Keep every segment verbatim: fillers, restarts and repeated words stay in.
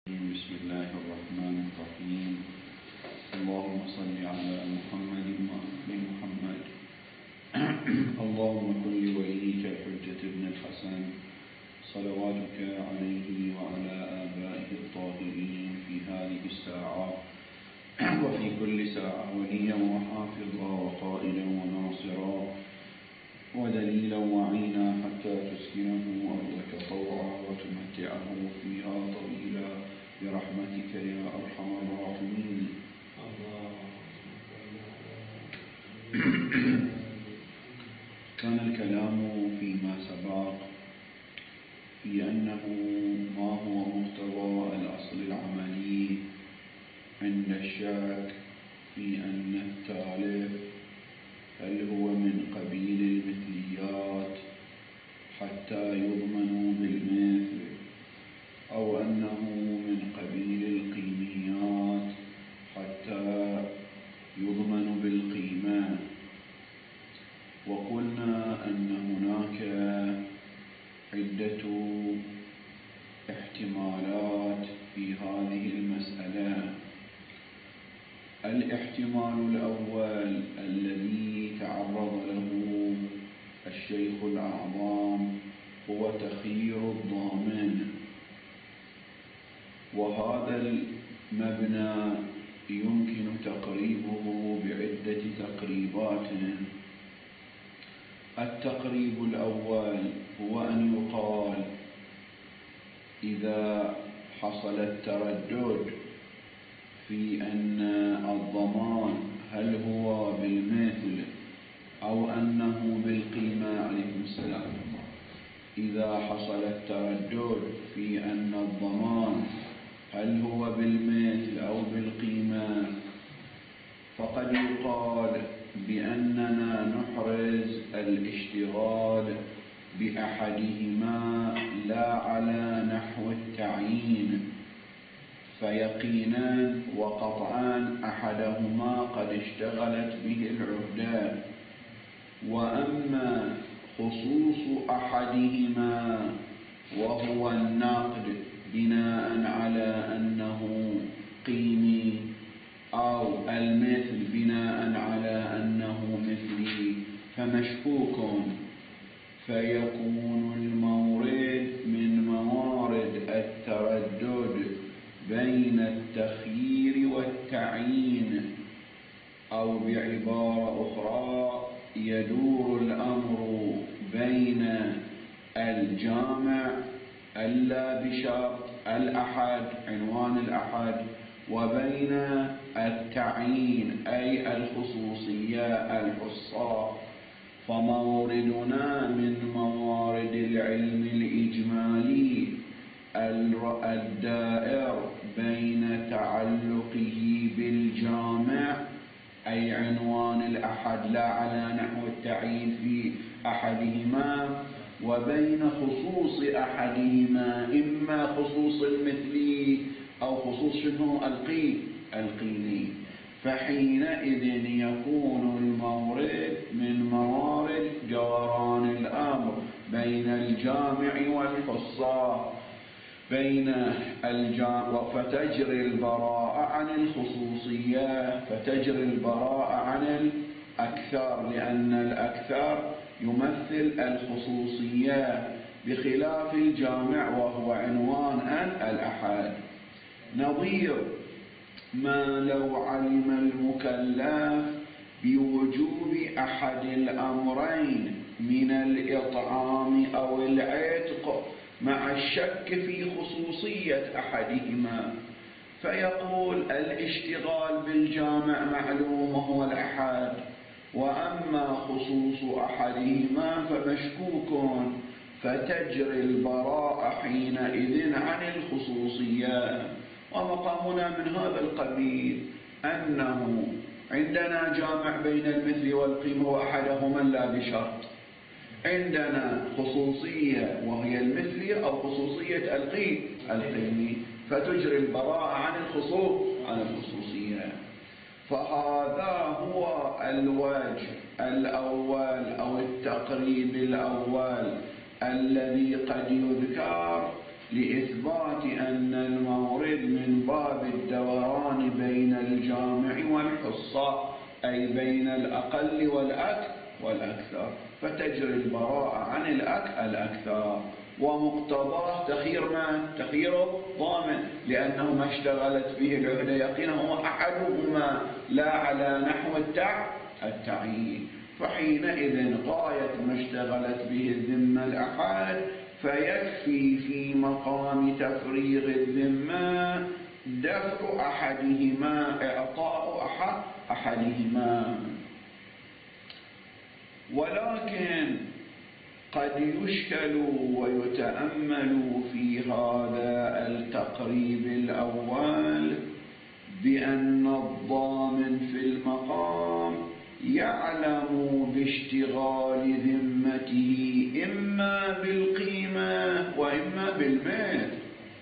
بسم الله الرحمن الرحيم. اللهم صل على محمد وآل محمد. اللهم كن لوليك الحجة ابن الحسن صلواتك عليه وعلى آبائه الطاهرين في هذه الساعة وفي كل ساعة وليا وحافظا وقائدا وناصرا ودليلا وعينا حتى تسكنه أرضك طوعا وتمتعه فيها طويلا برحمتك يا أرحم الراحمين. كان الكلام فيما سبق في أنه ما هو مقتضى الأصل العملي عند الشك في أن التالف هل هو من قبيل المثليات حتى يضمن بالمثل أو أنه من قبيل القيميات حتى يضمن بالقيمة. وقلنا أن هناك عدة احتمالات في هذه المسألة. الاحتمال الأول الذي تعرض له الشيخ الأعظم هو تخيير الضامن، وهذا المبنى يمكن تقريبه بعدة تقريبات. التقريب الأول هو أن يقال إذا حصل التردد في أن الضمان هل هو بالمثل أو أنه بالقيمة عليكم السلام، إذا حصل التردد في أن الضمان هل هو بالمثل أو بالقيمة فقد يقال بأننا نحرز الاشتغال بأحدهما لا على نحو التعيين، فيقينا وقطعا أحدهما قد اشتغلت به العهدة، وأما خصوص أحدهما وهو النقد بناء على أنه قيمي أو المثل بناء على أنه مثلي فمشكوك، فيكون المورد من موارد التردد بين التخيير والتعيين، أو بعبارة أخرى يدور الأمر بين الجامع اللا بشرط الأحد عنوان الأحد وبين التعيين أي الخصوصية الحصة. فموردنا من موارد العلم الإجمالي الدائر بين تعلقه بالجامع أي عنوان الأحد لا على نحو التعيين في أحدهما، وبين خصوص أحدهما إما خصوص المثلي أو خصوص شنو القيمي، فحينئذ يكون المورد من موارد جوران الأمر بين الجامع والحصة بين الجامع، فتجري البراءة عن الخصوصية، فتجري البراءة عن الأكثر لأن الأكثر يمثل الخصوصية بخلاف الجامع وهو عنوان الأحد. نظير ما لو علم المكلف بوجوب أحد الأمرين من الإطعام أو العتق مع الشك في خصوصية أحدهما، فيقول الاشتغال بالجامع معلوم هو الأحد، وأما خصوص أحدهما فمشكوك، فتجري البراءة حينئذ عن الخصوصية. ومقامنا من هذا القبيل أنه عندنا جامع بين المثل والقيمة وأحدهما لا بشرط، عندنا خصوصية وهي المثلية أو خصوصية القيمي، فتجري البراءة عن الخصوص عن الخصوصية. فهذا هو الوجه الأول أو التقريب الأول الذي قد يذكر لإثبات أن المورد من باب الدوران بين الجامع والحصة، أي بين الأقل والأكثر والأكثر، فتجري البراءة عن الأكثر، ومقتضاه تخيير ما تخييره ضامن، لأنه ما اشتغلت به العهدة يقينا هو أحدهما لا على نحو التعيين، فحينئذ غاية ما اشتغلت به الذمة الأحد، فيكفي في مقام تفريغ الذمة دفع أحدهما، إعطاء أحد أحدهما. ولكن قد يشكل ويتأمل في هذا التقريب الأول بأن الضامن في المقام يعلم باشتغال ذمته إما بالقيمة وإما بالمال،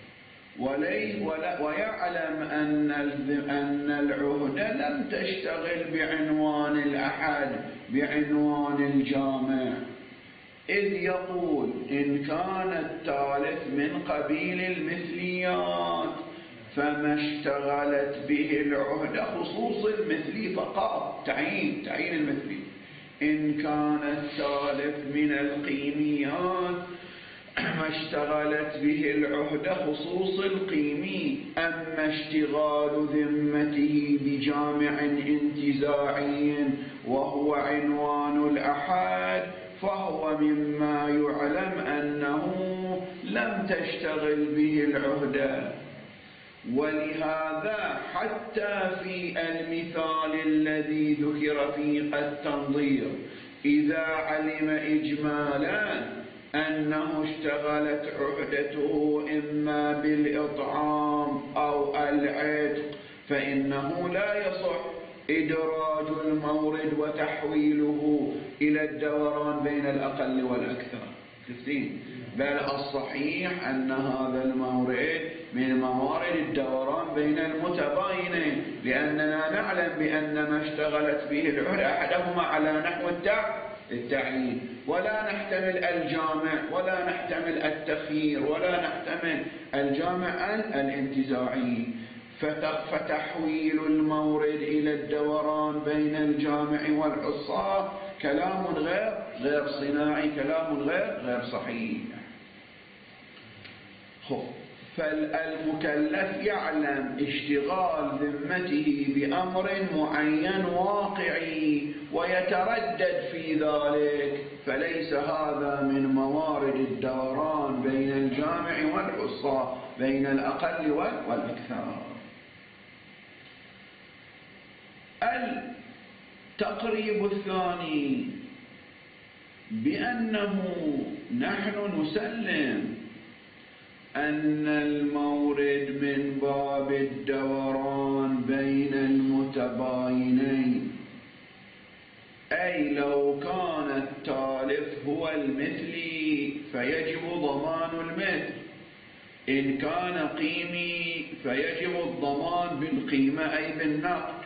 ويعلم أن العهدة لم تشتغل بعنوان الأحد، بعنوان الجامع، إذ يقول إن كان التالف من قبيل المثليات فما اشتغلت به العهدة خصوص المثلي فقط، تعيين تعيين المثلي. إن كان التالف من القيميات ما اشتغلت به العهدة خصوص القيمي. أما اشتغال ذمته بجامع انتزاعي وهو عنوان الأحد فهو مما يعلم أنه لم تشتغل به العهدة. ولهذا حتى في المثال الذي ذكر في التنظير إذا علم إجمالا أنه اشتغلت عهدته إما بالإطعام أو العتق فإنه لا يصح إدراج المورد وتحويله إلى الدوران بين الأقل والأكثر، بل الصحيح أن هذا المورد من موارد الدوران بين المتباينين، لأننا نعلم بأن ما اشتغلت به العهدة أحدهما على نحو التعيين، ولا نحتمل الجامع ولا نحتمل التخيير ولا نحتمل الجامع الانتزاعي. فتحويل المورد إلى الدوران بين الجامع والحصة كلام غير غير صناعي، كلام غير غير صحيح. فالمكلف يعلم اشتغال ذمته بأمر معين واقعي ويتردد في ذلك، فليس هذا من موارد الدوران بين الجامع والحصة، بين الأقل والأكثر. التقريب الثاني بأنه نحن نسلم أن المورد من باب الدوران بين المتباينين، أي لو كان التالف هو المثلي فيجب ضمان المثل، إن كان قيمي فيجب الضمان بالقيمة أي بالنقد.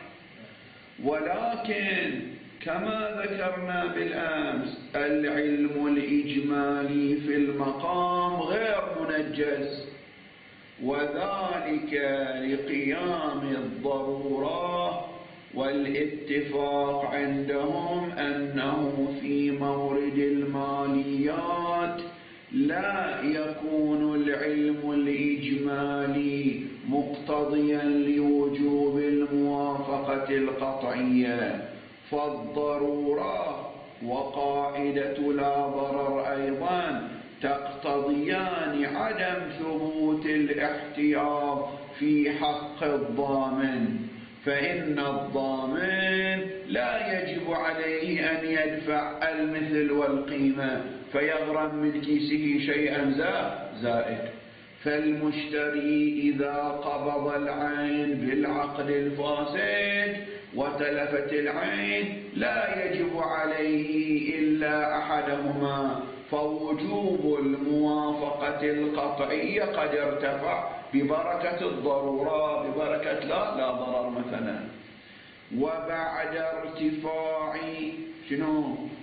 ولكن كما ذكرنا بالأمس العلم الإجمالي في المقام غير منجز، وذلك لقيام الضرورة، والاتفاق عندهم أنه في مورد الماليات لا يكون العلم الإجمالي مقتضيا لوجوب الموافقة القطعية، فالضرورة وقاعدة لا ضرر أيضا تقتضيان عدم ثبوت الاحتياط في حق الضامن، فإن الضامن لا يجب عليه أن يدفع المثل والقيمة فيغرم من كيسه شيئا زائد. فالمشتري إذا قبض العين بالعقد الفاسد وتلفت العين لا يجب عليه إلا أحدهما، فوجوب الموافقة القطعية قد ارتفع ببركة الضرورة، ببركة لا لا ضرر مثلا. وبعد ارتفاع شنو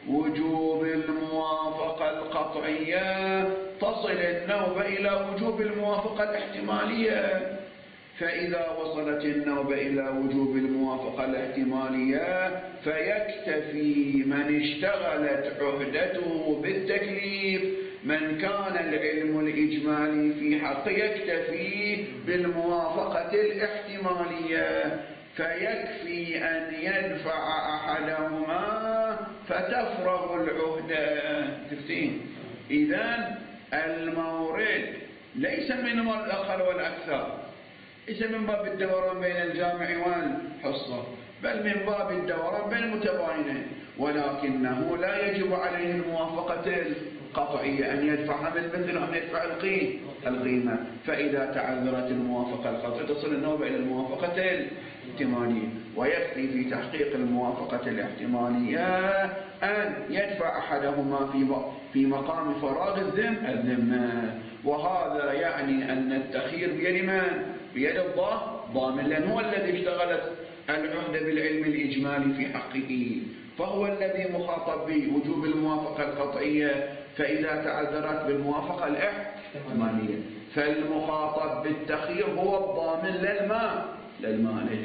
وجوب الموافقة القطعية تصل النوبة إلى وجوب الموافقة الاحتمالية. فإذا وصلت النوبة إلى وجوب الموافقة الاحتمالية فيكتفي من اشتغلت عهدته بالتكليف، من كان العلم الإجمالي في حقه يكتفي بالموافقة الاحتمالية، فيكفي أن يدفع أحدهما فتفرغ العهدة. تفتين؟ إذن المورد ليس من الأقل والأكثر، ليس من باب الدوران بين الجامع والحصة، بل من باب الدوران بين المتباينين، ولكنه لا يجب عليه الموافقة القطعية أن يدفع بالمثل وأن يدفع القيمة. فإذا تعذرت الموافقة القطعية تصل النوبة إلى الموافقة الاحتمالية، ويكفي في تحقيق الموافقة الاحتمالية أن يدفع أحدهما في في مقام فراغ الذمة. وهذا يعني أن التخيير بيد من؟ بيد الضامن، لأن هو الذي اشتغلت العهدة بالعلم الإجمالي في حقه، فهو الذي مخاطب بوجوب الموافقة القطعية. فإذا تعذرت بالموافقة الاحتمالية فالمخاطب بالتخيير هو الضامن للمال للمالك.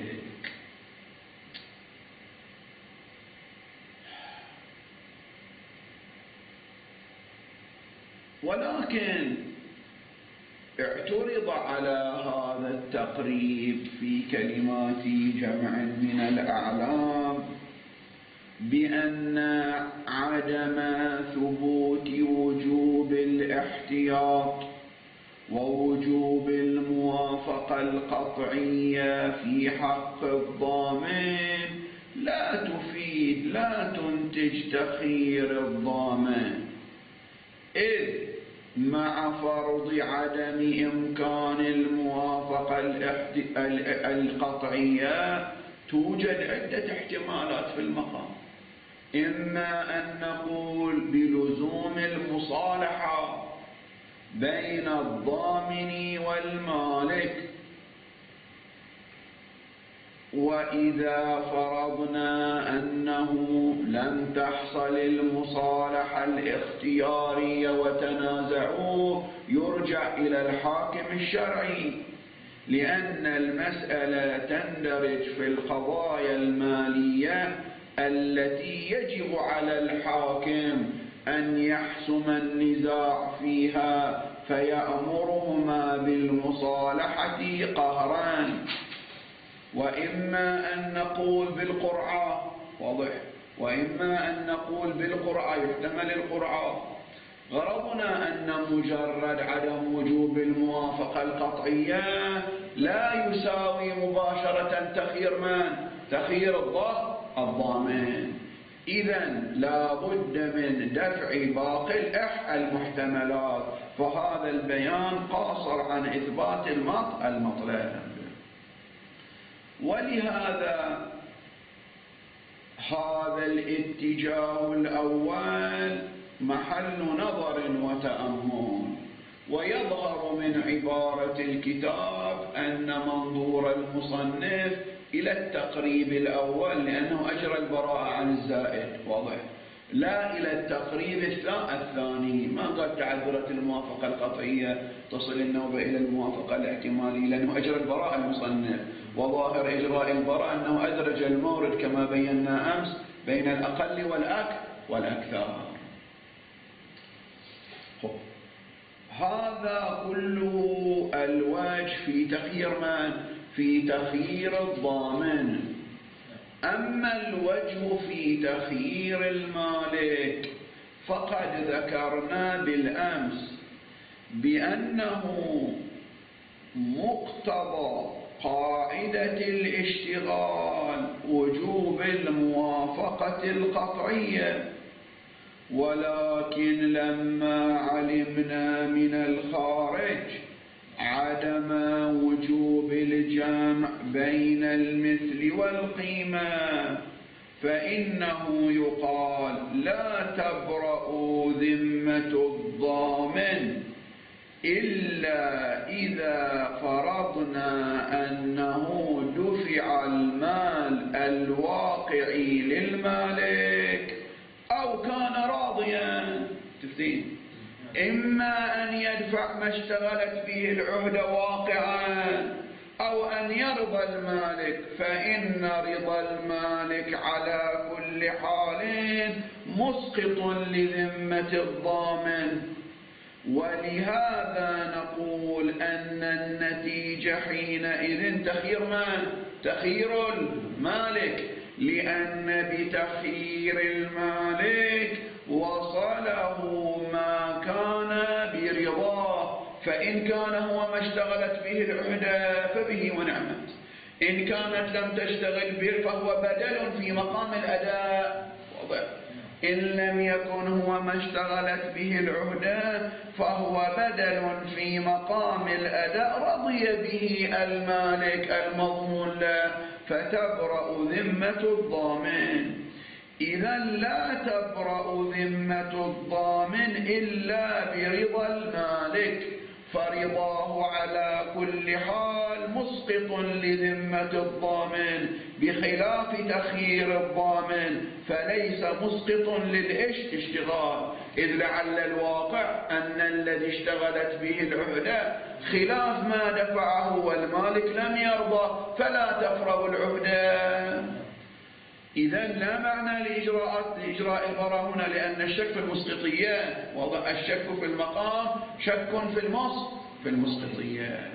ولكن اعترض على هذا التقريب في كلمات جمع من الأعلام بأن عدم ثبوت وجوب الاحتياط ووجوب الموافقة القطعية في حق الضامن لا تفيد لا تنتج تخيير الضامن، إذ مع فرض عدم إمكان الموافقة القطعية توجد عدة احتمالات في المقام. إما أن نقول بلزوم المصالحة بين الضامن والمالك، وإذا فرضنا أنه لم تحصل المصالحة الاختيارية وتنازعوا يرجع إلى الحاكم الشرعي، لأن المسألة تندرج في القضايا المالية التي يجب على الحاكم أن يحسم النزاع فيها فيأمرهما بالمصالحة قهرا. وإما أن نقول بالقرعة، واضح، وإما أن نقول بالقرعة، يحتمل القرعة. غرضنا أن مجرد عدم وجوب الموافقة القطعية لا يساوي مباشرة تخيير من؟ تخيير الضامن. إذن لا بد من دفع باقي المحتملات، فهذا البيان قاصر عن إثبات المطلب. ولهذا هذا الاتجاه الأول محل نظر وتأمل، ويظهر من عبارة الكتاب أن منظور المصنف إلى التقريب الأول، لأنه أجرى البراءة عن الزائد، واضح، لا إلى التقريب الثاني. ما قال تعذرت الموافقة القطعية تصل النوبة إلى الموافقة الاحتمالية، لأنه أجرى البراءة المصنف، وظاهر إجراء البراءة أنه أدرج المورد كما بينا أمس بين الأقل والأكثر. هذا كله الوجه في تخيير من؟ في تخيير الضامن. أما الوجه في تخيير المالك فقد ذكرنا بالأمس بأنه مقتضى قاعدة الاشتغال وجوب الموافقة القطعية، ولكن لما علمنا من الخارج عدم وجوب الجمع بين المثل والقيمة فإنه يقال لا تبرأ ذمة الضامن إلا إذا فرضنا أنه دفع المال الواقعي للمالك أو أو كان راضيا. تفتين إما أن يدفع ما اشتغلت به العهدة واقعا أو أن يرضى المالك، فإن رضا المالك على كل حال مسقط لذمة الضامن. ولهذا نقول أن النتيجة حينئذ تخيير من؟ تخيير المالك، لأن بتخيير المالك وصله ما كان برضاه، فإن كان هو ما اشتغلت به العهدة فبه ونعمت، إن كانت لم تشتغل به فهو بدل في مقام الأداء. واضح؟ إن لم يكن هو ما اشتغلت به العهدة فهو بدل في مقام الأداء رضي به المالك المضمون له، فتبرأ ذمة الضامن. إذا لا تبرأ ذمة الضامن إلا برضا المالك، فرضاه على كل حال مسقط لذمة الضامن، بخلاف تخيير الضامن فليس مسقط للاشتغال، إذ لعل الواقع أن الذي اشتغلت به العهدة خلاف ما دفعه والمالك لم يرضى فلا تفرغ العهدة. إذا لا معنى لإجراء لإجراء البراءة هنا، لأن الشك في المسقطية، وضع الشك في المقام شك في المسقط في المسقطية.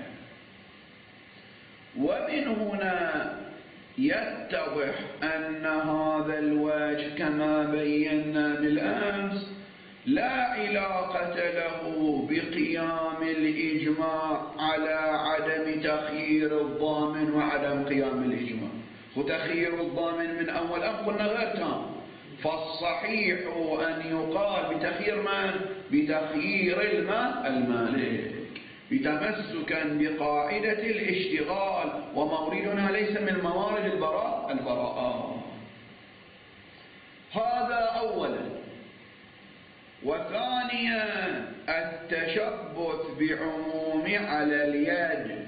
ومن هنا يتضح أن هذا الوجه كما بينا بالأمس لا علاقة له بقيام الإجماع على عدم تخيير الضامن وعدم قيام الإجماع. وتخيير الضامن من أول أمر قلنا غير تام، فالصحيح أن يقال بتخيير من؟ بتخيير المالك، بتمسكا بقاعدة الاشتغال، وموردنا ليس من موارد البراء البراءة. هذا أولا. وثانيا التشبث بعموم على اليد.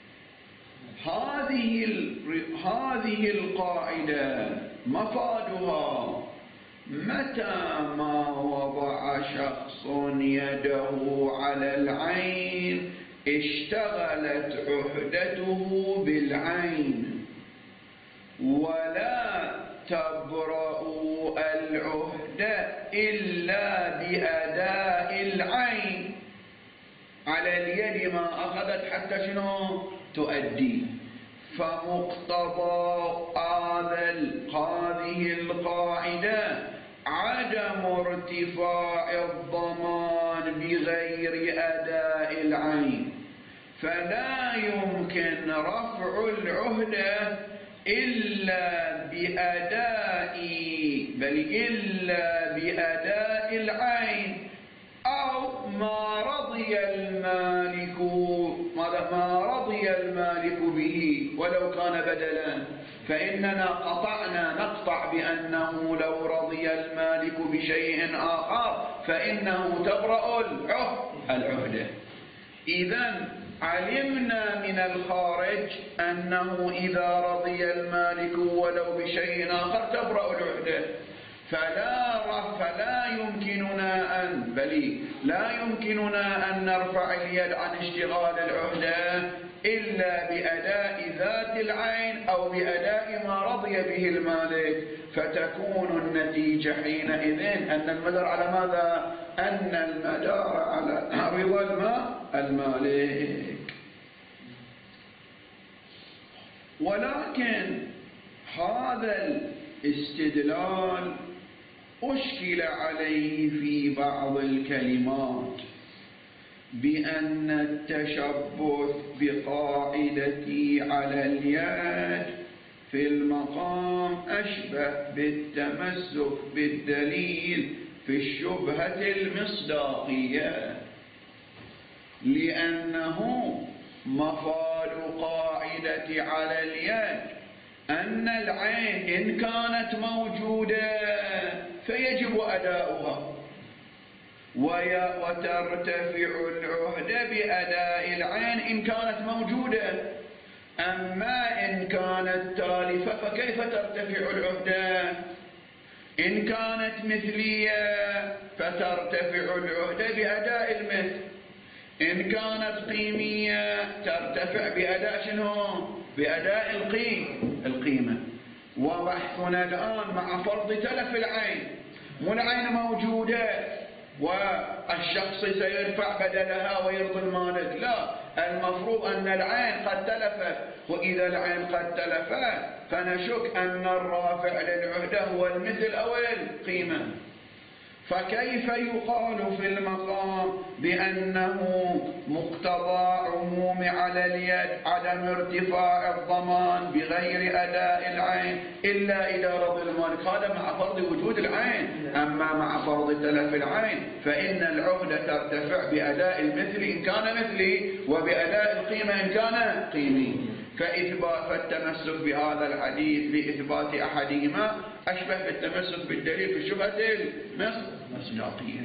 هذه هذه القاعدة مفادها متى ما وضع شخص يده على العين اشتغلت عهدته بالعين، ولا تبرأ العهدة إلا بأداء العين على اليد ما أخذت حتى شنو تؤدي. فمقتضى هذه القاعدة عدم ارتفاع الضمان بغير أداء العين، فلا يمكن رفع العهدة إلا بأداء بل إلا بأداء العين أو ما رضي المالك ما رضي المالك به ولو كان بدلا. فإننا قطعنا نقطع بأنه لو رضي المالك بشيء آخر فإنه تبرأ العهدة. إذن علمنا من الخارج أنه إذا رضي المالك ولو بشيء آخر تبرأ العهدة، فلا فلا يمكننا أن بل لا يمكننا أن نرفع اليد عن اشتغال العهدة إلا بأداء ذات العين أو بأداء ما رضي به المالك، فتكون النتيجة حينئذ أن المدار على ماذا؟ أن المدار على رضا المالك. ولكن هذا الاستدلال أشكل عليه في بعض الكلمات بأن التشبث بقاعدتي على اليد في المقام أشبه بالتمسك بالدليل في الشبهة المصداقية، لأنه مفاد قاعدة على اليد أن العين إن كانت موجودة فيجب أداؤها، وترتفع العهدة بأداء العين إن كانت موجودة. أما إن كانت تالفة فكيف ترتفع العهدة؟ إن كانت مثلية فترتفع العهدة بأداء المثل، إن كانت قيمية ترتفع بأداء شنو؟ بأداء القيم القيمة. وبحثنا الآن مع فرض تلف العين، مو العين موجودة والشخص سيدفع بدلها ويرضي المالك، لا، المفروض أن العين قد تلفت، وإذا العين قد تلفت فنشك أن الرافع للعهدة هو المثل أو القيمة. فكيف يقال في المقام بأنه مقتضى عموم على اليد عدم ارتفاع الضمان بغير أداء العين إلا إذا رضي المالك؟ هذا مع فرض وجود العين. أما مع فرض تلف العين فإن العهدة ترتفع بأداء المثل إن كان مثلي وبأداء القيمة إن كان قيمي. فإثبات فالتمسك بهذا الحديث لإثبات أحدهما أشبه بالتمسك بالدليل في الشبهة المصداقية.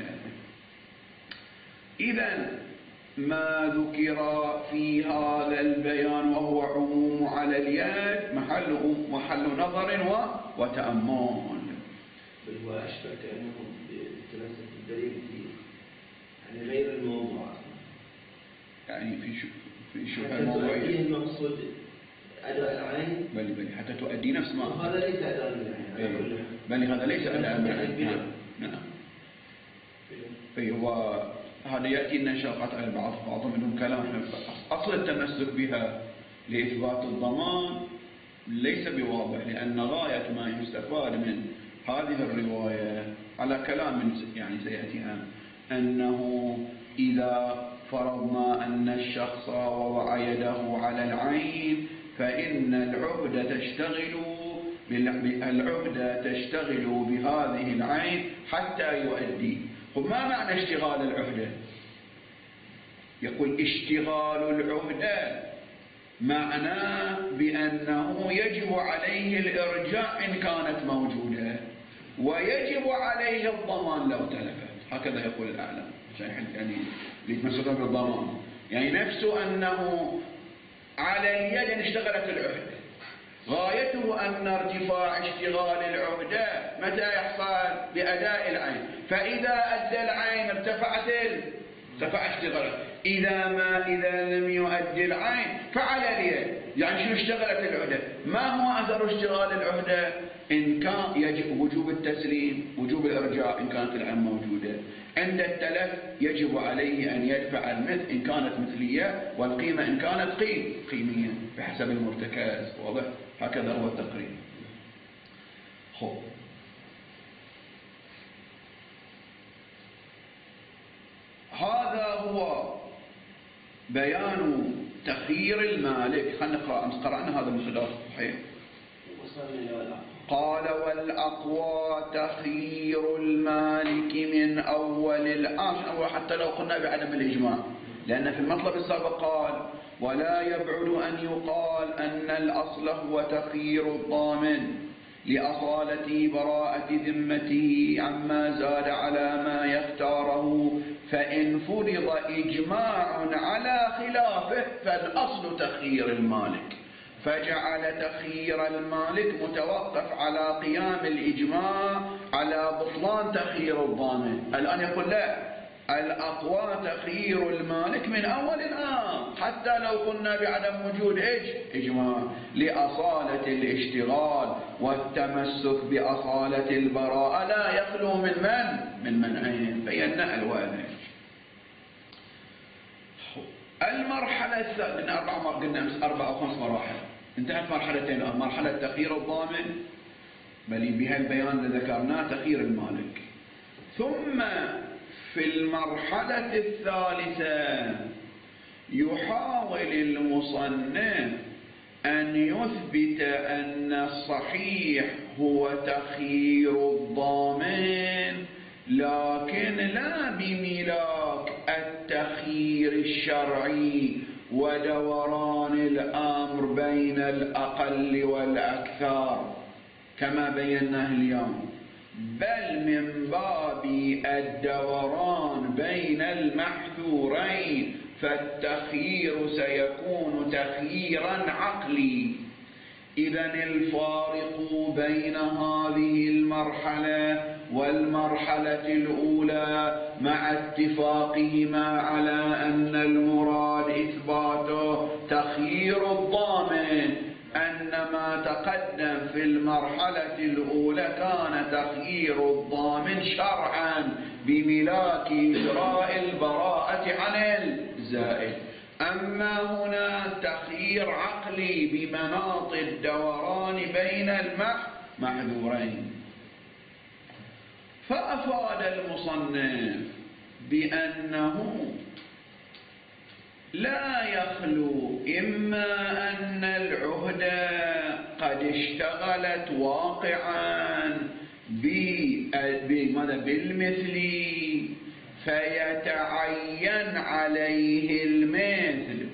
إذن ما ذكر في هذا البيان وهو عموم على اليد محل محل نظر وتأمل. بل هو أشبه كأنه بالتمسك بالدليل يعني غير الموضوع، يعني في شو في شبهة الموضوعية المقصود أداء العين، بل بل حتى تؤدي نفس ما هذا ليس أداء العين، بل هذا ليس أداء العين. نعم. أي هو هذا يأتي لنا شرقات على بعض بعضهم منهم كلام. أصل التمسك بها لإثبات الضمان ليس بواضح، لأن غاية ما يستفاد من هذه الرواية على كلام من يعني سيأتي أنه إذا فرضنا أن الشخص وضع يده على العين فإن العهدة تشتغل العهدة تشتغل بهذه العين حتى يؤدي. وما معنى اشتغال العهدة؟ يقول اشتغال العهدة معناه بأنه يجب عليه الإرجاع إن كانت موجودة، ويجب عليه الضمان لو تلفت. هكذا يقول الأعلم يعني ليتمسك بالضمان، يعني نفسه أنه على اليد ان اشتغلت العهدة، غايته أن ارتفاع اشتغال العهدة متى يحصل؟ بأداء العين. فإذا أدى العين ارتفعت ارتفع اشتغالها، إذا ما إذا لم يؤدي العين فعلى اليد. يعني شنو اشتغلت العهدة؟ ما هو أثر اشتغال العهدة؟ إن كان يجب وجوب التسليم، وجوب الإرجاع إن كانت العين موجودة. عند التلف يجب عليه أن يدفع المثل إن كانت مثلية، والقيمة إن كانت قيم قيمية بحسب المرتكز. واضح؟ هكذا هو التقرير. خب هذا هو بيان تخيير المالك. خلينا نقرأ، أمس قرأنا هذا المصدر صحيح. قال والأقوى تخيير المالك من أول الأمر، حتى لو قلنا بعدم الإجماع، لأن في المطلب السابق قال ولا يبعد أن يقال أن الأصل هو تخيير الضامن لأصالة براءة ذمته عما زاد على ما يختاره، فإن فرض إجماع على خلافه فالأصل تخيير المالك، فجعل تخيير المالك متوقف على قيام الإجماع على بطلان تخيير الضامن. الآن يقول لا، الأقوى تخيير المالك من أول الآن حتى لو قلنا بعدم وجود إجماع لأصالة الاشتغال والتمسك بأصالة البراءة لا يخلو من من؟ من منعين بينا الواضح. المرحلة الثانية قلنا أربع قلنا أربع أو خمس مراحل، انتهت مرحلتين الآن، مرحلة تخيير الضامن بل بها البيان اللي ذكرناه تخيير المالك. ثم في المرحلة الثالثة يحاول المصنف أن يثبت أن الصحيح هو تخيير الضامن، لكن لا بملاك التخيير الشرعي ودوران الأمر بين الأقل والأكثر كما بيناه اليوم، بل من باب الدوران بين المحذورين، فالتخيير سيكون تخييرا عقلي إذن الفارق بين هذه المرحلة والمرحلة الأولى مع اتفاقهما على أن المراد إثبات تخيير الضامن، أن ما تقدم في المرحلة الأولى كان تخيير الضامن شرعا بملاك إجراء البراءة عن الزائد. أما هنا تخيير عقلي بمناط الدوران بين المحذورين. فأفاد المصنف بأنه لا يخلو إما أن العهدة قد اشتغلت واقعا بالمثل فيتعين عليه المثل،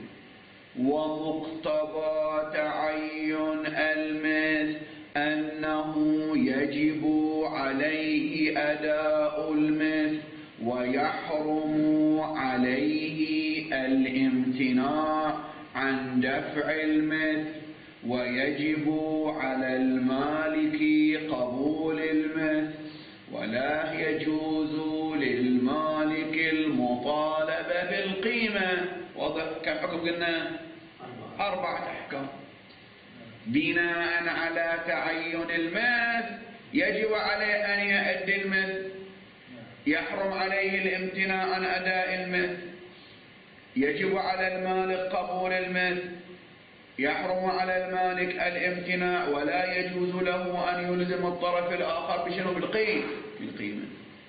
ومقتضى تعين المثل أنه يجب عليه أداء المثل ويحرم عليه الامتناع عن دفع المثل، ويجب على المالك قبول المثل، ولا يجوز للمالك المطالبة بالقيمة. واضح؟ كم حكم قلنا؟ أربعة أحكام. بناء على تعين المثل يجب عليه أن يؤدي المثل، يحرم عليه الامتناع عن أداء المثل، يجب على المالك قبول المثل، يحرم على المالك الامتناع، ولا يجوز له أن يلزم الطرف الآخر بشنو؟ بالقيمة. بالقيمة.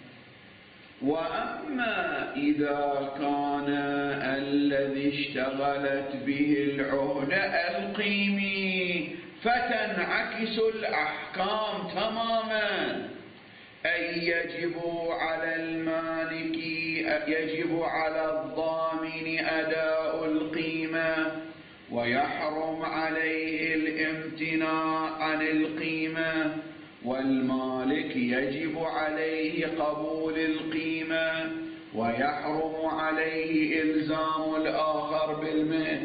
وأما إذا كان الذي اشتغلت به العهدة القيمي فتنعكس الأحكام تماما، أي يجب على المالك يجب على الضامن أداء القيمة، ويحرم عليه الامتناع عن القيمة، والمالك يجب عليه قبول القيمة، ويحرم عليه إلزام الآخر بالمثل.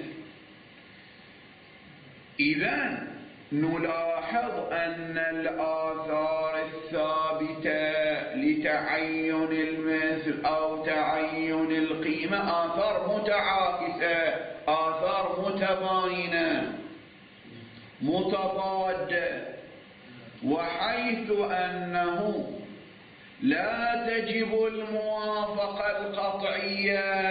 إذن نلاحظ أن الآثار الثابتة لتعين المثل أو تعين القيمة آثار متعاكسة، آثار متباينة متضادة، وحيث أنه لا تجب الموافقة القطعية،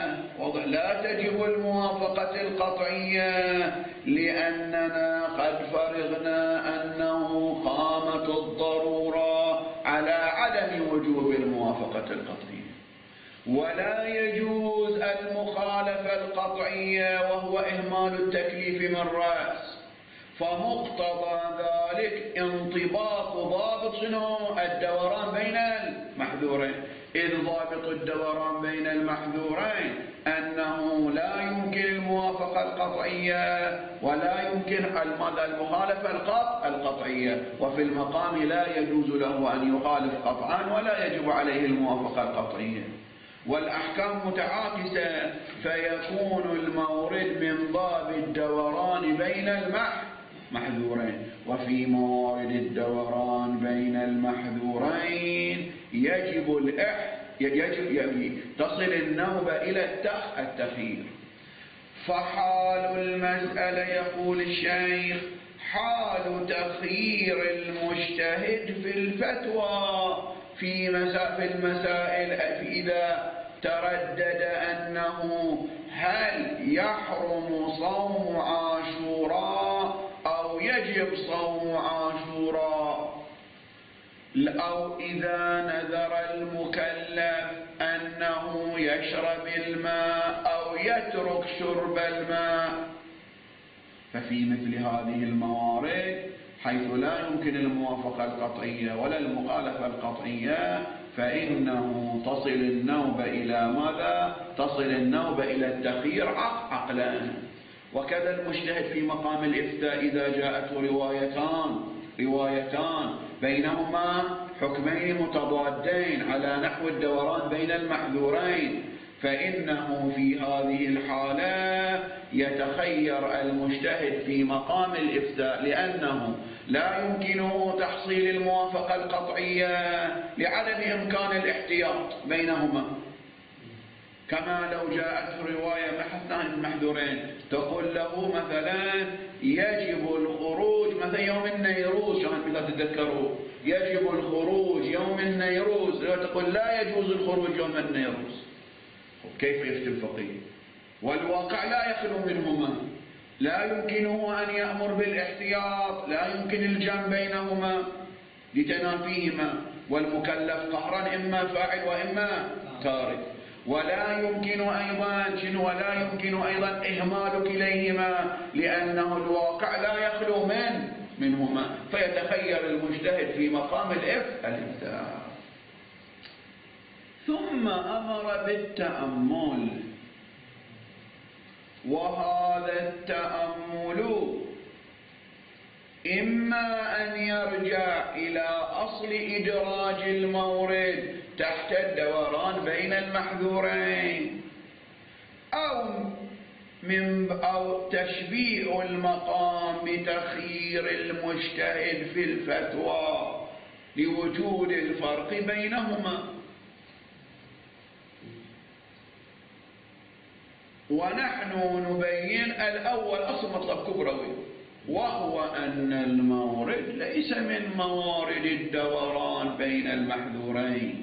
لا تجب الموافقة القطعية لأننا قد فرغنا أنه قامت الضرورة على عدم وجوب الموافقة القطعية، ولا يجوز المخالفة القطعية وهو إهمال التكليف من رأس. فمقتضى ذلك انطباق ضابط شنو؟ الدوران بين المحذورين. إذ ضابط الدوران بين المحذورين أنه لا يمكن الموافقة القطعية ولا يمكن المخالفة القطعية، وفي المقام لا يجوز له أن يخالف قطعا ولا يجب عليه الموافقة القطعية، والأحكام متعاكسة، فيكون المورد من باب الدوران بين المحذورين. وفي موارد الدوران بين المحذورين يجب الإح يجب يعني تصل النوبة إلى التخيير. فحال المسألة يقول الشيخ حال تخيير المجتهد في الفتوى في مسائل المسائل إذا تردد أنه هل يحرم صوم عاشوراء أو يجب صوم عاشوراء، أو إذا نذر المكلف أنه يشرب الماء أو يترك شرب الماء. ففي مثل هذه الموارد حيث لا يمكن الموافقة القطعية ولا المخالفة القطعية فإنه تصل النوبة إلى ماذا؟ تصل النوبة إلى التخيير عقلا. وكذا المجتهد في مقام الإفتاء إذا جاءته روايتان روايتان بينهما حكمين متضادين على نحو الدوران بين المحذورين، فإنه في هذه الحالة يتخير المجتهد في مقام الإفتاء، لأنه لا يمكنه تحصيل الموافقة القطعية لعدم إمكان الاحتياط بينهما. كما لو جاءت رواية بحثنا عن المحذورين تقول له مثلا يجب الخروج مثلا يوم النيروز، كما مثلا تتذكروا يجب الخروج يوم النيروز، لو تقول لا يجوز الخروج يوم النيروز، كيف يفتي الفقيه؟ والواقع لا يخلو منهما، لا يمكنه أن يأمر بالاحتياط، لا يمكن الجمع بينهما لتنافيهما، والمكلف قهرا إما فاعل وإما تارك، ولا يمكن أيضا شنو ولا يمكن أيضا إهمال كليهما، لأنه الواقع لا يخلو من منهما، فيتخير المجتهد في مقام الإفتاء. ثم أمر بالتأمل، وهذا التأمل إما أن يرجع إلى أصل إدراج المورد تحت الدوران بين المحذورين، أو من أو تشبيع المقام بتخيير المجتهد في الفتوى لوجود الفرق بينهما. ونحن نبين الأول أصل مطلب كبروي، وهو أن المورد ليس من موارد الدوران بين المحذورين،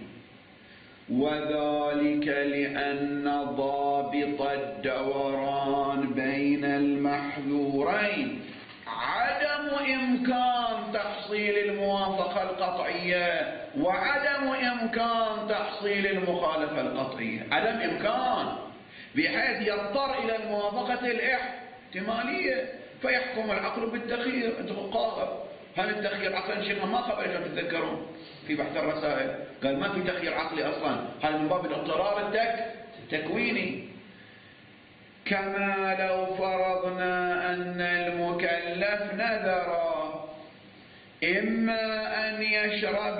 وذلك لأن ضابط الدوران بين المحذورين عدم إمكان تحصيل الموافقة القطعية وعدم إمكان تحصيل المخالفة القطعية، عدم إمكان بحيث يضطر إلى الموافقة الاحتمالية، فيحكم العقل بالتخيير. أنتم قاهر هل التخيير عقلا شيء ما قبل أن تتذكرون في بحث الرسائل قال ما في تخيير عقلي أصلا، هذا من باب الاضطرار التك التكويني. كما لو فرضنا أن المكلف نذر إما أن يشرب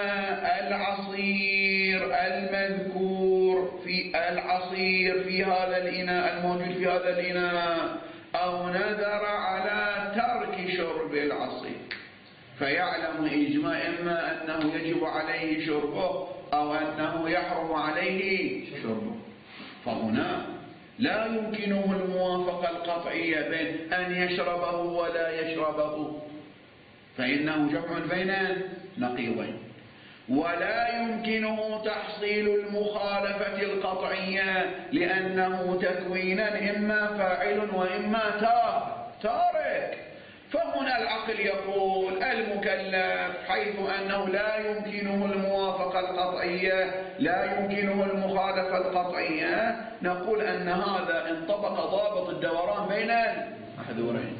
العصير المذكور في العصير في هذا الإناء الموجود في هذا الإناء، أو نذر على ترك شرب العصير، فيعلم إجماع إما أنه يجب عليه شربه أو أنه يحرم عليه شربه، فهنا لا يمكنه الموافقة القطعية بين أن يشربه ولا يشربه، فإنه جمع بين نقيضين. ولا يمكنه تحصيل المخالفة القطعية لأنه تكوينا إما فاعل وإما تارك، فهنا العقل يقول المكلف حيث أنه لا يمكنه الموافقة القطعية لا يمكنه المخالفة القطعية، نقول أن هذا انطبق ضابط الدوران بين المحذورين،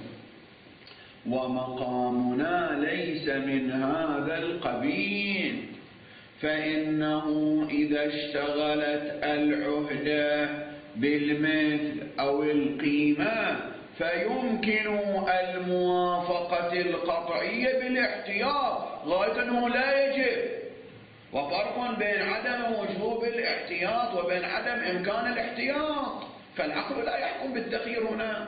ومقامنا ليس من هذا القبيل، فإنه إذا اشتغلت العهدة بالمثل أو القيمة فيمكن الموافقة القطعية بالاحتياط غاية أنه لا يجب، وفرق بين عدم وجوب الاحتياط وبين عدم إمكان الاحتياط، فالعقل لا يحكم بالتخيير هنا.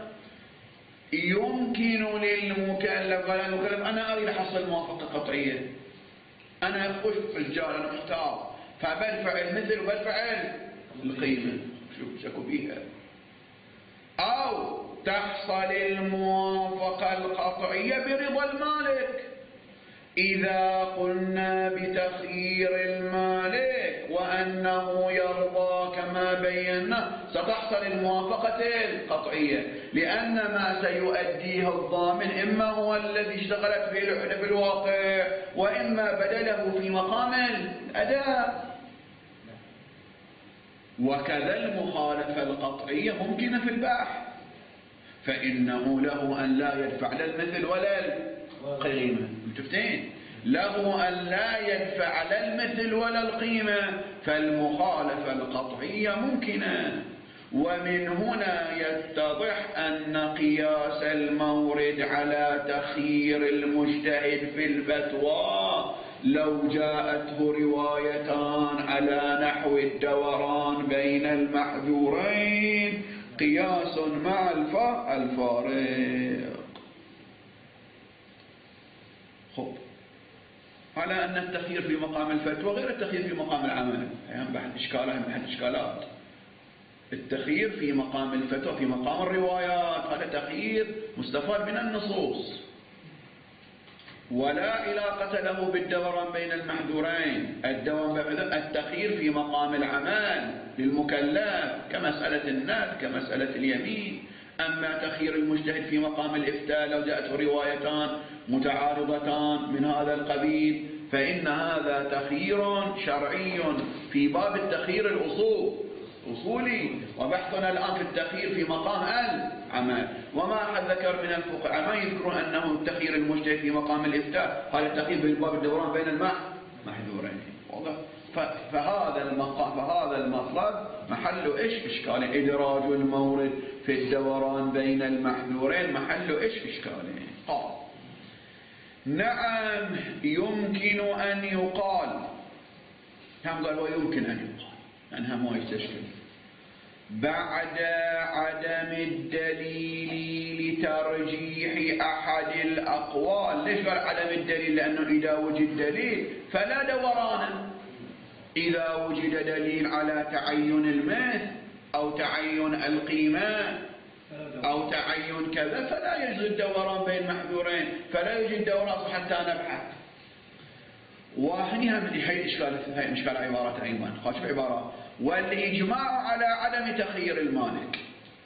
يمكن للمكلف قال المكلف أنا أريد أحصل موافقة قطعية، أنا أخش في الرجال أنا محتار فبدفع المثل وبدفع القيمة، شوف شكو بيها، أو تحصل الموافقة القطعية برضا المالك إذا قلنا بتخيير المالك وأنه يرضى كما بينا ستحصل الموافقة القطعية، لأن ما سيؤديه الضامن إما هو الذي اشتغلت به العهدة في الواقع وإما بدله في مقام الأداء. وكذا المخالفة القطعية ممكنة في الباحث، فإنه له أن لا يدفع لا المثل ولا القيمة، متفتين له أن لا يدفع لا المثل ولا القيمة، فالمخالفة القطعية ممكنة. ومن هنا يتضح أن قياس المورد على تخيير المجتهد في الفتوى لو جاءته روايتان على نحو الدوران بين المحذورين قياس مع الفارق. خب، على أن التخيير في مقام الفتوى غير التخيير في مقام العمل، يعني بحث إشكالات من بحث إشكالات. التخيير في مقام الفتوى في مقام الروايات هذا تخيير مستفاد من النصوص، ولا علاقة له بالدوران بين المحذورين. التخيير في مقام العمل للمكلف كمسألة النذر كمسألة اليمين. أما تخيير المجتهد في مقام الإفتاء لو جاءته روايتان متعارضتان من هذا القبيل فإن هذا تخيير شرعي في باب التخيير الأصول أصولي، وبحثنا الآن في التخيير في مقام العمل. وما أحد ذكر من الفقهاء ما يذكرون أنه تخيير المجتهد في مقام الإفتاء هذا التخيير في باب الدوران بين المحذورين. فهذا المقام فهذا المطلب محل إيش إشكال إدراج المورد في الدوران بين المحذورين محل إيش إشكالين. قال نعم يمكن أن يقال، هم قال ويمكن أن يقال أنها ما يستشكل بعد عدم الدليل لترجيح أحد الأقوال. ليش قال عدم الدليل؟ لأنه إذا وجد دليل فلا دوران. إذا وجد دليل على تعين المثل أو تعين القيمة أو تعين كذا فلا يوجد الدوران بين محذورين، فلا يوجد دوران حتى نبحث. وهني هم هي إشكال هي إشكال عبارة أيضا. خاطب عبارة والإجماع على عدم تخيير المالك.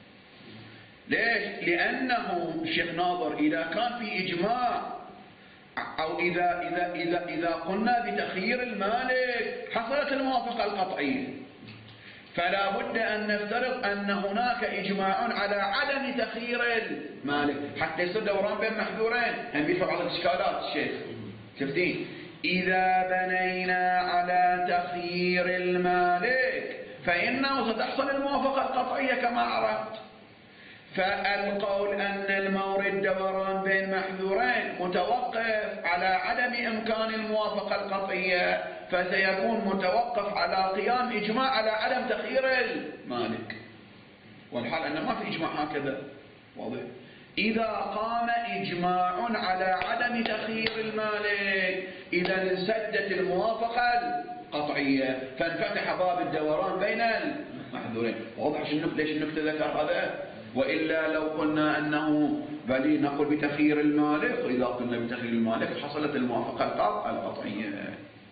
ليش؟ لأنه الشيخ ناظر إذا كان في إجماع أو إذا إذا إذا إذا قلنا بتخيير المالك حصلت الموافقة القطعية، فلا بد أن نفترض أن هناك إجماع على عدم تخيير المالك حتى يصير دوران بين محذورين. هم بيدفع بعض الإشكالات الشيخ شفتين. إذا بنينا على تخيير المالك فإنه ستحصل الموافقة القطعية كما عرفت. فالقول أن المورد دوران بين محذورين متوقف على عدم إمكان الموافقة القطعية، فسيكون متوقف على قيام إجماع على عدم تخيير المالك، والحال أن ما في إجماع هكذا. واضح؟ إذا قام إجماع على عدم تخيير المالك إذا انسدت الموافقة القطعية فانفتح باب الدوران بين المحذورين. واضح ليش النكتة ذكر هذا؟ وإلا لو قلنا أنه بل نقول بتخيير المالك، وإذا قلنا بتخيير المالك حصلت الموافقة القطعية.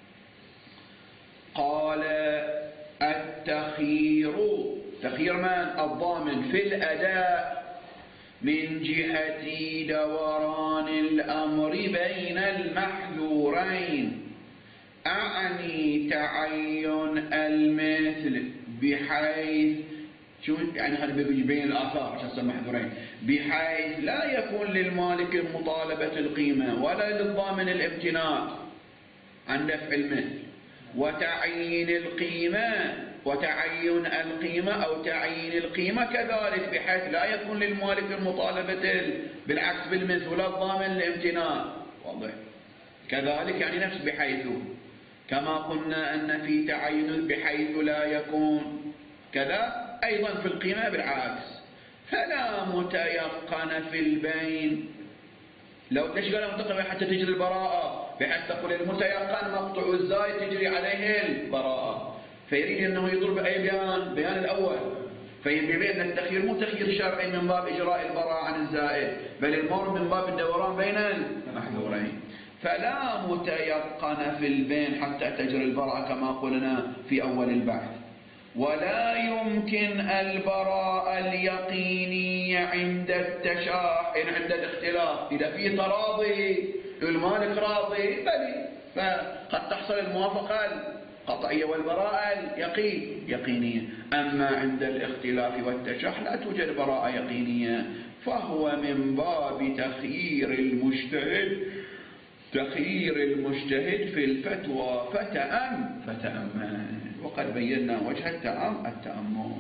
قال التخيير تخيير من؟ الضامن في الأداء من جهة دوران الأمر بين المحذورين، أعني تعين المثل بحيث شو يعني هذا بين الآثار عشان محذورين، بحيث لا يكون للمالك مطالبة القيمة ولا للضامن الامتناع عن دفع المثل، وتعيين القيمة وتعين القيمة أو تعيين القيمة كذلك بحيث لا يكون للمالك المطالبة بالعكس بالمثل ولا الضامن الامتناع. واضح؟ كذلك يعني نفس بحيث، كما قلنا أن في تعين بحيث لا يكون كذا أيضا في القيمة بالعكس. فلا متيقن في البين. لو تشغل متقن حتى تجري البراءة بحيث تقول المتيقن مقطوع الزايد تجري عليه البراءة، فيريد أنه يضرب أي بيان بيان الأول، فيبين أن التخيير مو تخيير شرعي من باب إجراء البراءة عن الزائد، بل المورد من باب الدوران بين المحذورين. فلا متيقن في البين حتى تجري البراءة كما قلنا في أول البحث. ولا يمكن البراءة اليقينية عند التشاحن عند الاختلاف. إذا في تراضي المالك راضي بل فقد تحصل الموافقة القطعية والبراءة اليقين يقينية. أما عند الاختلاف والتشاحن لا توجد براءة يقينية، فهو من باب تخيير المجتهد تخيير المجتهد في الفتوى فتأم فتأمل. وقد بينا وجه التأمل.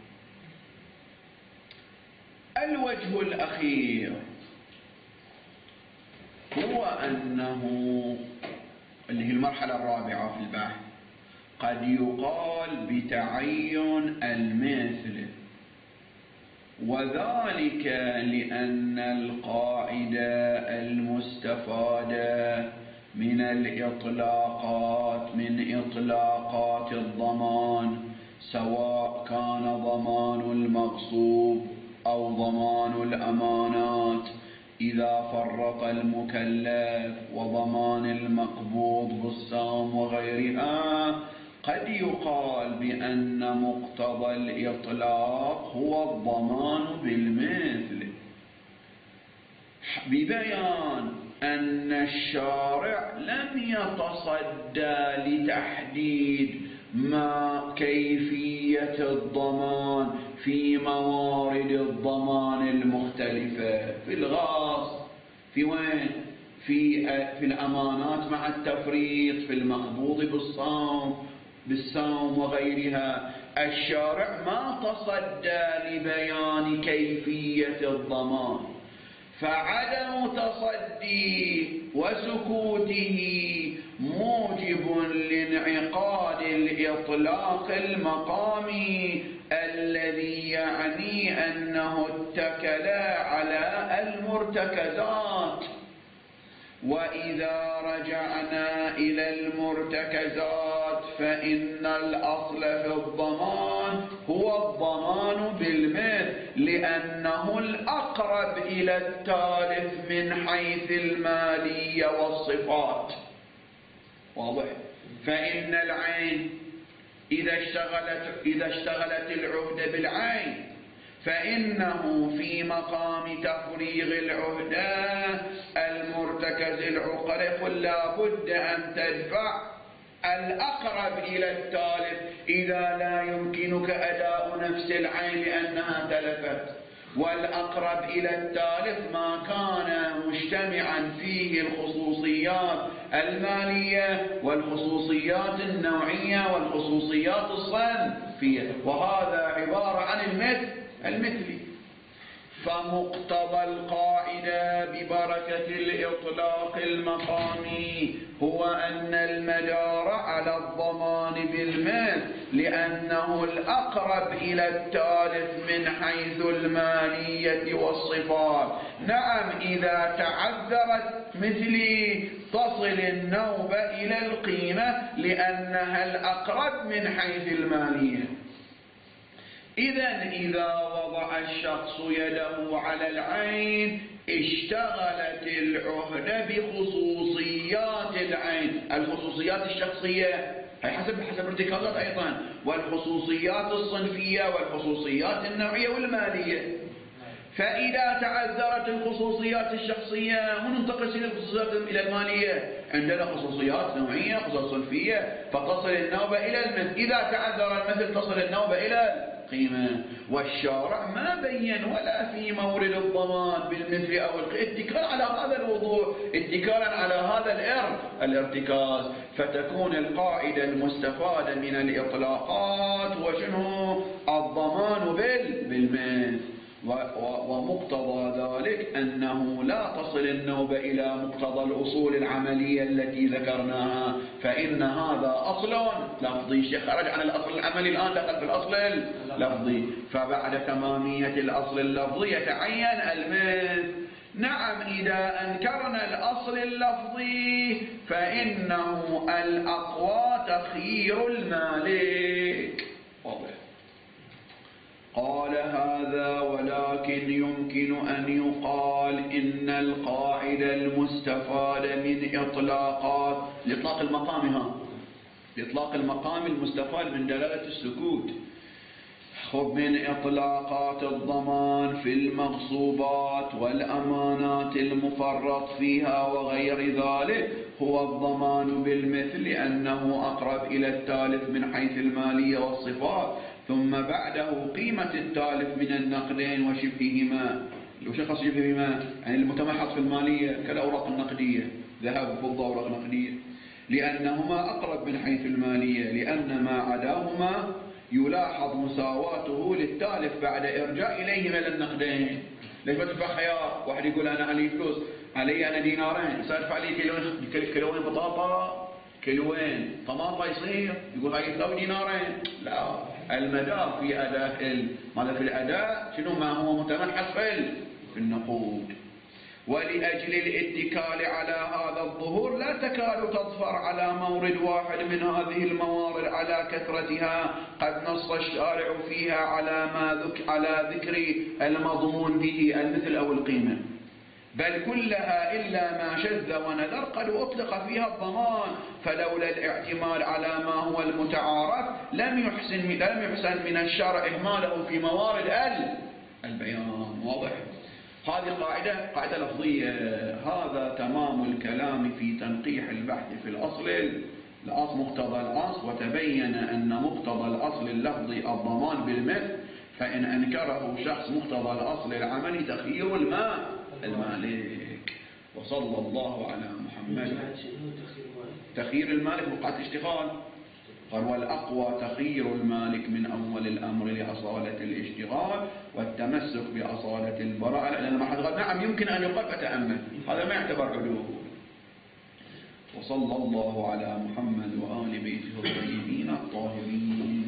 الوجه الأخير هو أنه اللي هي المرحلة الرابعة في البحث. قد يقال بتعين المثل، وذلك لأن القاعدة المستفادة من الإطلاقات من إطلاقات الضمان، سواء كان ضمان المغصوب أو ضمان الأمانات إذا فرق المكلف، وضمان المقبوض بالسهم وغيرها، قد يقال بأن مقتضى الإطلاق هو الضمان بالمثل، ببيان أن الشارع لم يتصدى لتحديد ما كيفية الضمان في موارد الضمان المختلفة، في الغاص، في وين؟ في في الأمانات مع التفريط، في المقبوض بالصوم بالسوم وغيرها. الشارع ما تصدى لبيان كيفية الضمان، فعدم تصدي وسكوته موجب لانعقاد الإطلاق المقامي الذي يعني أنه اتكل على المرتكزات. وإذا رجعنا إلى المرتكزات فإن الأصل في الضمان هو الضمان بالمثل، لأنه الأقرب إلى التالف من حيث المالية والصفات. واضح؟ فإن العين إذا اشتغلت إذا اشتغلت العهدة بالعين فإنه في مقام تفريغ العهدة المرتكز العقل يقول لا بد أن تدفع الأقرب إلى التالف إذا لا يمكنك أداء نفس العين لأنها تلفت، والأقرب إلى التالف ما كان مجتمعا فيه الخصوصيات المالية والخصوصيات النوعية والخصوصيات الصنفية، وهذا عبارة عن المثل المثلي. فمقتضى القاعدة ببركة الإطلاق المقامي هو أن المدار على الضمان بالمثل، لأنه الأقرب إلى التالف من حيث المالية والصفات. نعم، إذا تعذرت مثلي تصل النوبة إلى القيمة لأنها الأقرب من حيث المالية. إذن إذا وضع الشخص يده على العين اشتغلت العهدة بخصوصيات العين، الخصوصيات الشخصية هي حسب حسب ارتكازات أيضا، والخصوصيات الصنفية والخصوصيات النوعية والمالية. فإذا تعذرت الخصوصيات الشخصية وننتقل إلى الخصوصيات إلى المالية، عندنا خصوصيات نوعية خصوصيات صنفية، فتصل النوبة إلى المثل. إذا تعذر المثل تصل النوبة إلى قيمة. والشارع ما بين ولا في مورد الضمان بالمثل أو الاتكال على هذا الوضوح، اتكالا على هذا الإر الارتكاز، فتكون القاعدة المستفادة من الإطلاقات وشنو الضمان بالمثل. ومقتضى ذلك أنه لا تصل النوبة إلى مقتضى الأصول العملية التي ذكرناها، فإن هذا أصل لفظي. الشيخ خرج عن الأصل العملي الآن دخل في الأصل اللفظي، فبعد تمامية الأصل اللفظي يتعين المثل. نعم، إذا أنكرنا الأصل اللفظي فإنه الأقوى تخيير المالك. واضح؟ قال هذا ولكن يمكن أن يقال إن القاعدة المستفادة من إطلاقات الإطلاق المقامي ها الإطلاق المقامي المستفاد من دلالة السكوت خذ من إطلاقات الضمان في المغصوبات والأمانات المفرط فيها وغير ذلك هو الضمان بالمثل، لأنه أقرب إلى التالف من حيث المالية والصفات، ثم بعده قيمة التالف من النقدين وشبههما. وش خاص شبههما؟ يعني المتمحض في المالية كالأوراق النقدية، ذهب وفضة أوراق نقدية، لأنهما أقرب من حيث المالية، لأن ما عداهما يلاحظ مساواته للتالف بعد إرجاء إليهما للنقدين. ليش بتدفع خيار؟ واحد يقول أنا علي فلوس، علي أنا دينارين، سأدفع لي كيلوين كيلوين بطاطا كيلوين طماطة يصير يقول هاي يساوي دينارين. لا، المدار في أداء ماذا في الأداء شنو ما هو متمحص في النقود. ولأجل الاتكال على هذا الظهور لا تكاد تظفر على مورد واحد من هذه الموارد على كثرتها قد نص الشارع فيها على ما ذك على ذكر المضمون به المثل أو القيمة، بل كلها إلا ما شذ ونذر قد أطلق فيها الضمان، فلولا الاعتماد على ما هو المتعارف لم يحسن لم يحسن من الشرع إهماله في موارد البيان. واضح؟ هذه قاعدة قاعدة لفظية. هذا تمام الكلام في تنقيح البحث في الأصل الأصل مقتضى الأصل، وتبين أن مقتضى الأصل اللفظي الضمان بالمثل، فإن أنكره شخص مقتضى الأصل العملي تخيير الماء المالك. وصلى الله على محمد. تخيير المالك وقعة اشتغال. قال والأقوى تخيير المالك من أول الأمر لأصالة الاشتغال والتمسك بأصالة البراءة، لأن ما حد قال نعم يمكن أن يقال فتأمل، هذا ما يعتبر عدول. وصلى الله على محمد وآل بيته الطيبين الطاهرين.